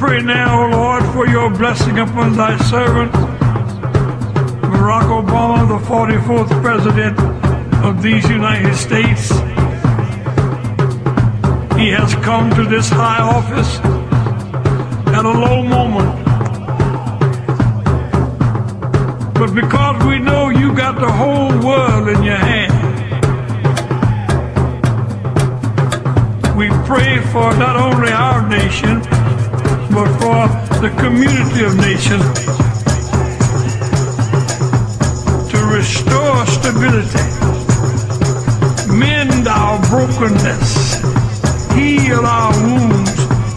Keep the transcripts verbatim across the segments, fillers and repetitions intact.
pray now, O Lord, for your blessing upon thy servant, Barack Obama, the forty-fourth President of these United States. He has come to this high office at a low moment. But because we know you got the whole world in your hand, we pray for not only our nation, but for the community of nations to restore stability, mend our brokenness, heal our wounds,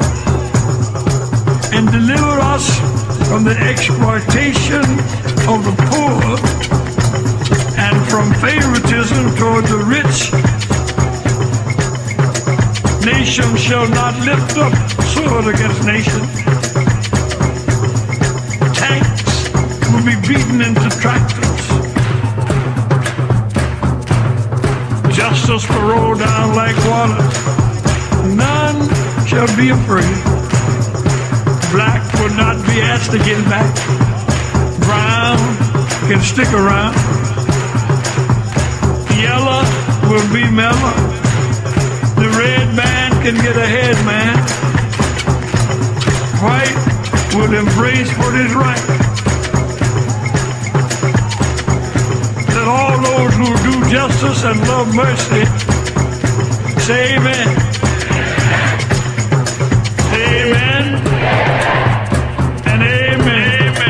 and deliver us from the exploitation of the poor and from favoritism toward the rich. Nation shall not lift up sword against nation. Tanks will be beaten into tractors. Justice will roll down like water. None shall be afraid. Black will not be asked to get back. Brown can stick around. Yellow will be mellow. The red man can get ahead, man. White will embrace what is right. Let all those who do justice and love mercy say amen. Amen. And amen.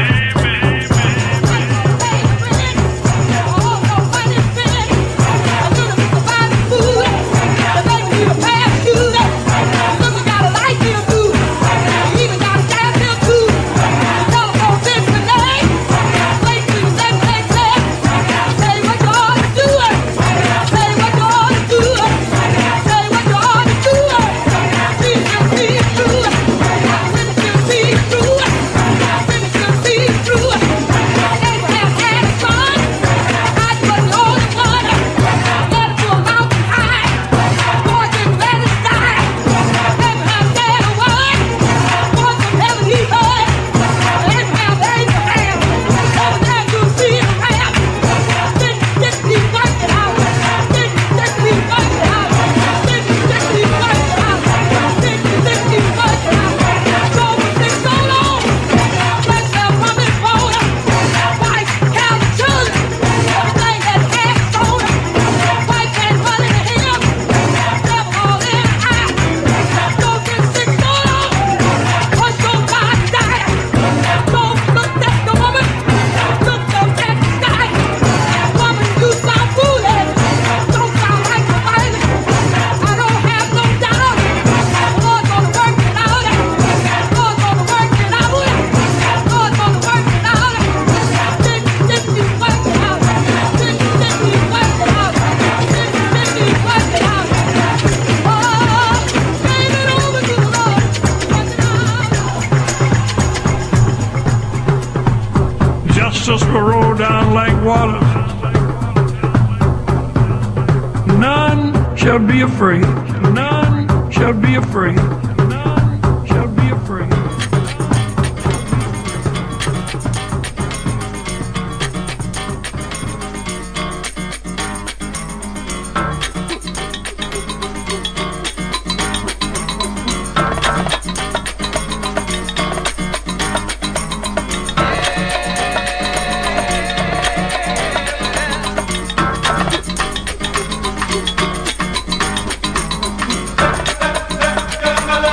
Justice will roll down like water. None shall be afraid. None shall be afraid. None shall be afraid. Come on.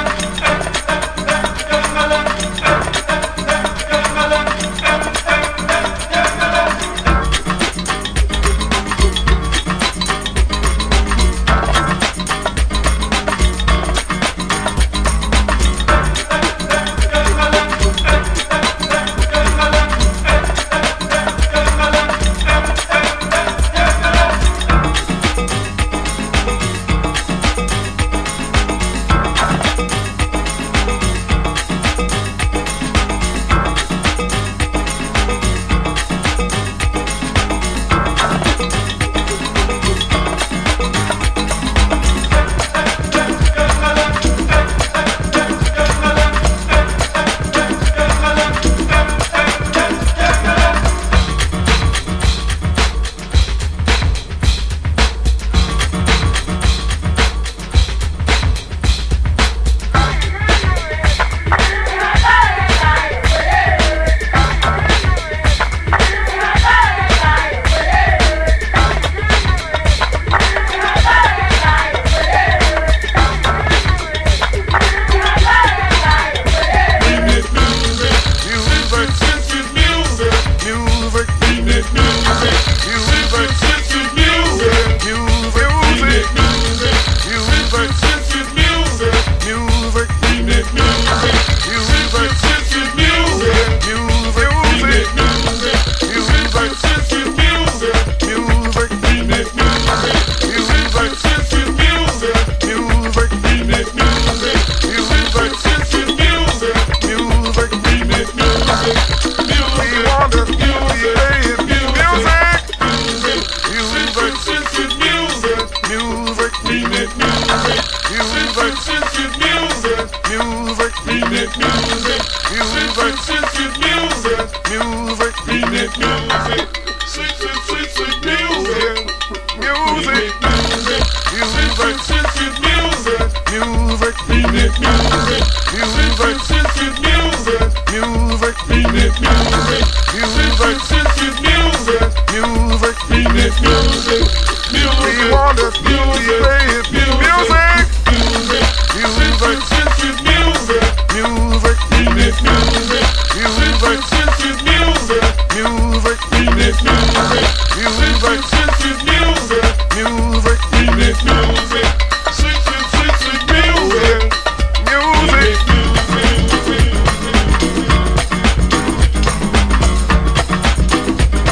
music, sweet, sweet music, music, remix music, sweet, sweet, sweet, sweet music, music, music, music, sweet, sweet music, music, remix music, music, sweet, sweet music, music, remix music, music, sweet, sweet music, music, remix music, music, we want to play it, music, music, music, sweet, sweet music, music, remix music, music, sweet, sweet music, music, remix music, music, sweet, sweet music, music, remix music, sweet, sweet, sweet, sweet music, music, music.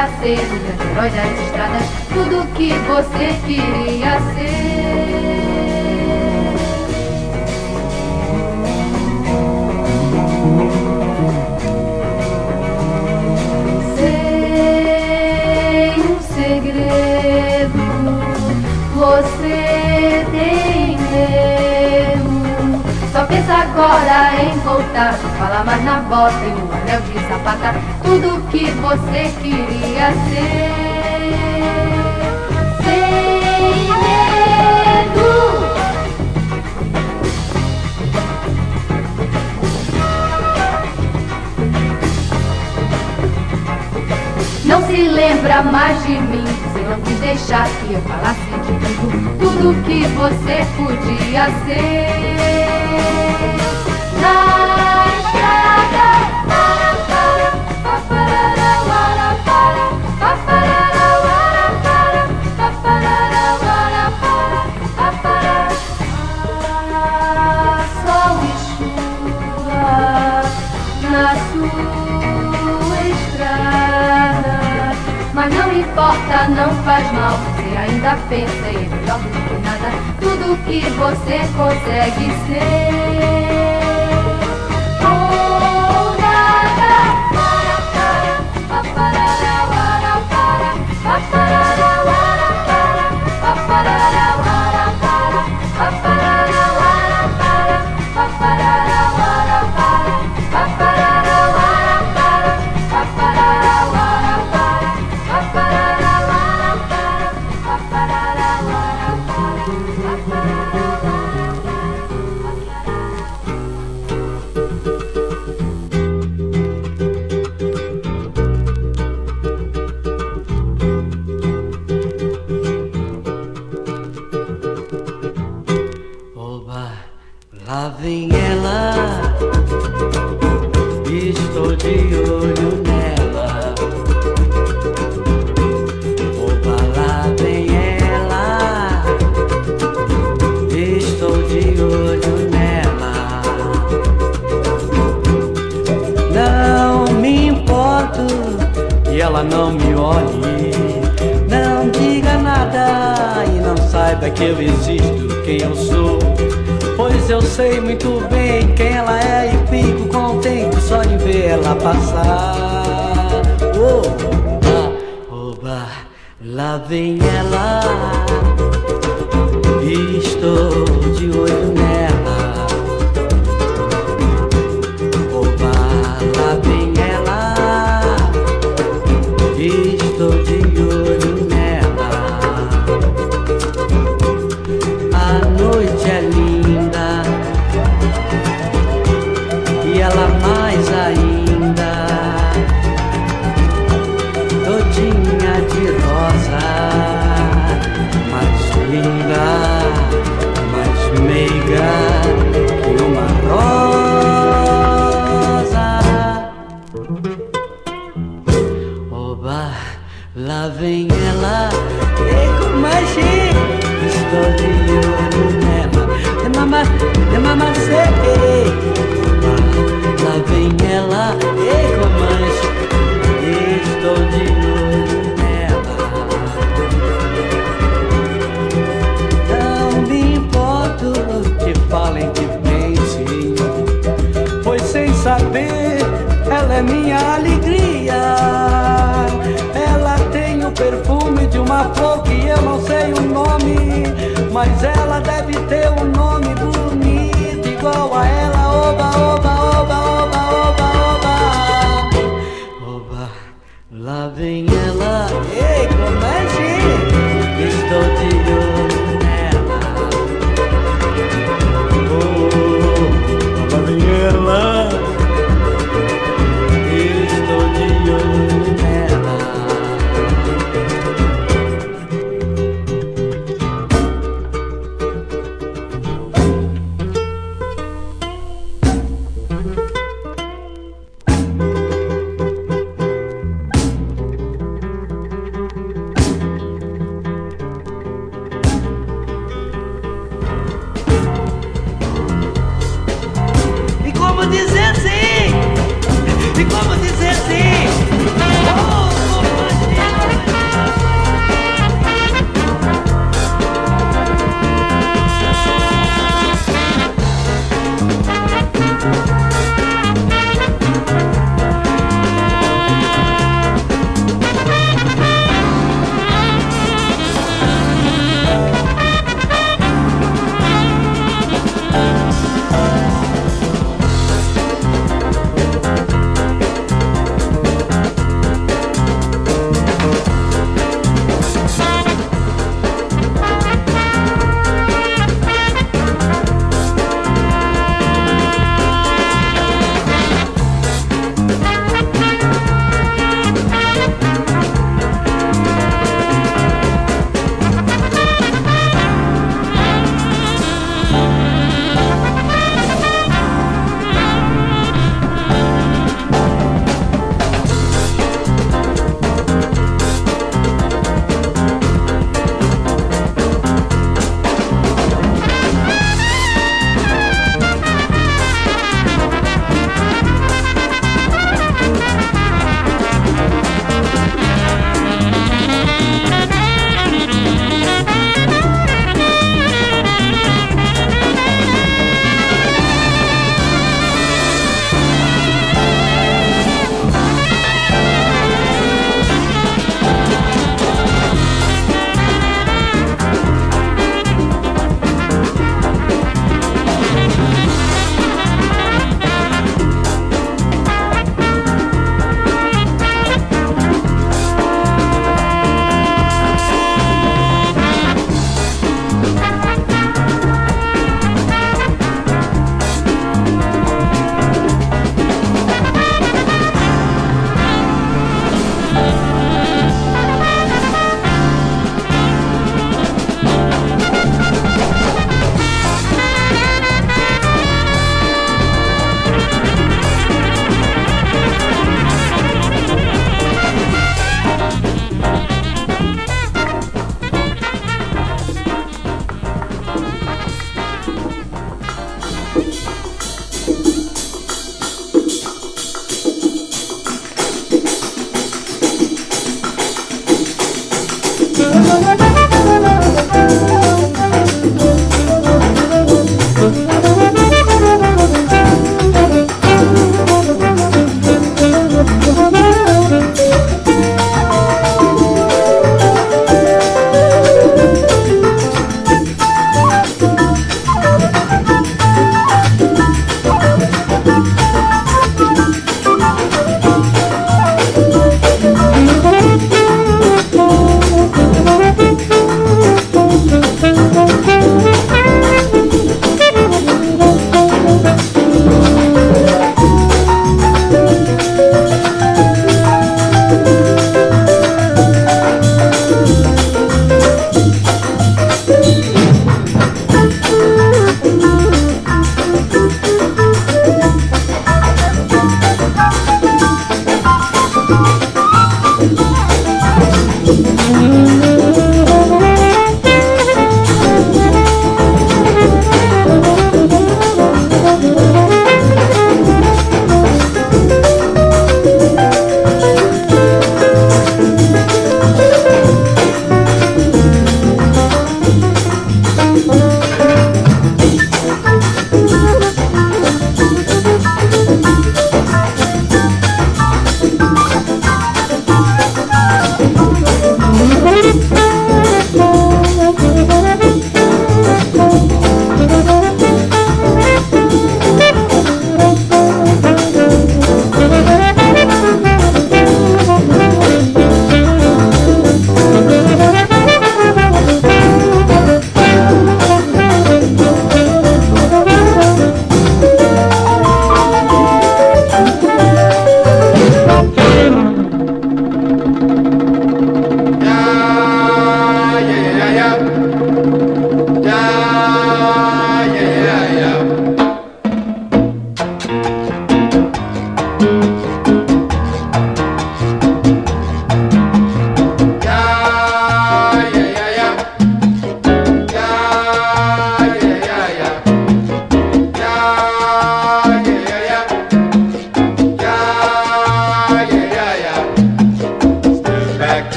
queria ser o grande herói das estradas, tudo que você queria ser. Sei um segredo, você tem medo. Só pensa agora em voltar, não fala mais na bota e no anel de sapata, tudo que você queria ser. Sem medo. Não se lembra mais de mim, você não quis deixar que eu falasse de tudo, tudo que você podia ser. Na estrada, para, para, paparara, para, para, paparara, para, para, paparara, para, para, paparara. Sol e chuva na sua estrada, mas não importa, não faz mal, você ainda pensa e é melhor do que nada, tudo que você consegue ser. Oh, nada, para, para, paparara, para, para, paparara, para, para, paparara, para, para, paparara, para, para, paparara, para, para, paparara, para, para, paparara, para, para, paparara, para, paparara, Oba, lá vem ela, estou de olho nela. Oba, lá vem ela, estou de olho nela. Não me importo e ela não me olhe, não diga nada e não saiba que eu existo, quem eu sou, pois eu sei muito bem quem ela é e fico contente só em ver ela passar. Oba, oba, lá vem ela, estou de olho nela. Oba, lá vem ela, estou de olho nela. A noite é linda e ela mais ainda, todinha de rosa, mais linda, mais meiga que uma rosa. Oba, lá vem ela, e com magia estou de olho nela. De mama, de mama, sei. Lá vem ela, e com magia estou de olho nela. Não me importo que falem, que pensem, pois sem saber ela é minha alegria. Ela tem o perfume de uma flor que eu não sei o nome, mas ela deve ter um nome bonito igual a ela. Oba, oba, oba, oba, oba, oba. Oba, lá vem ela, ei, como é que estou de olho nela. Oh, lá vem ela, estou de olho nela.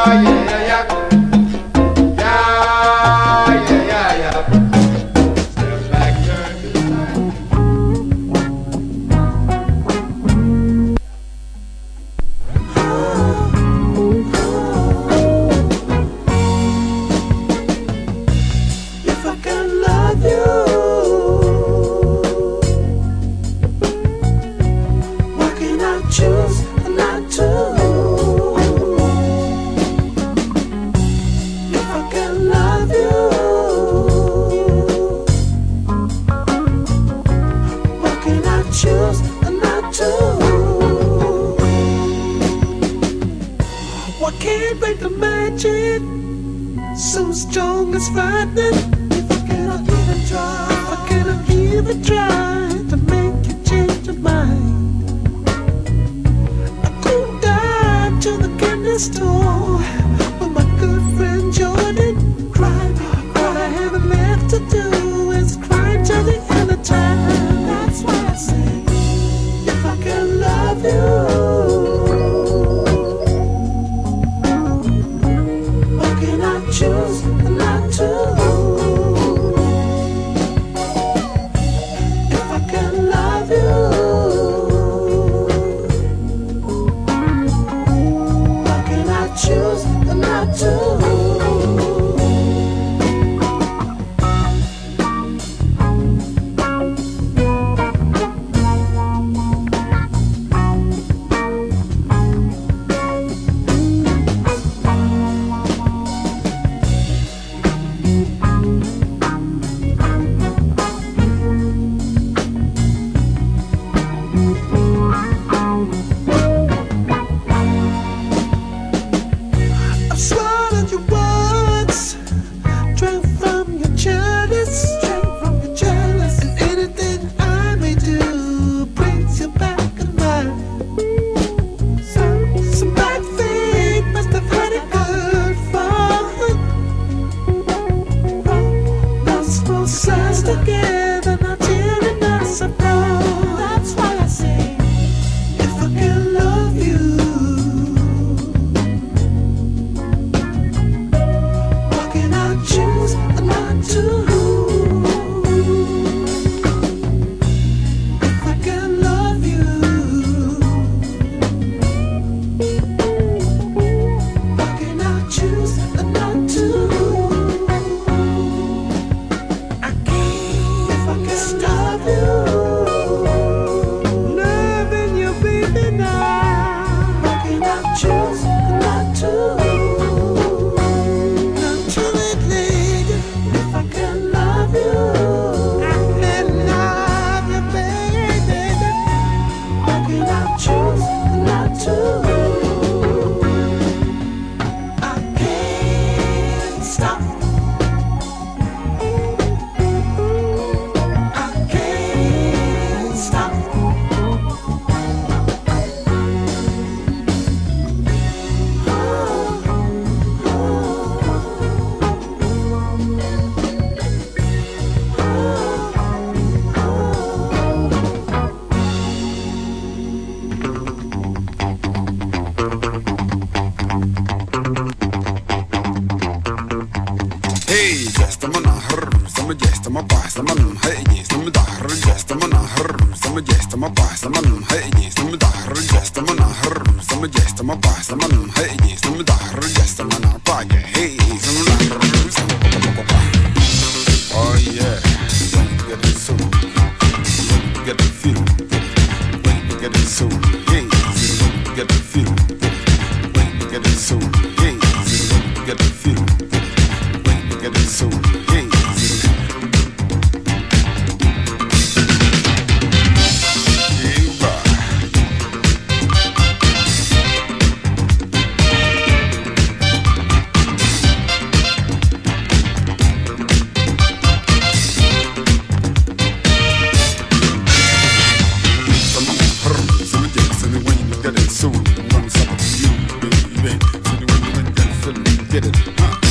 Get it. Huh?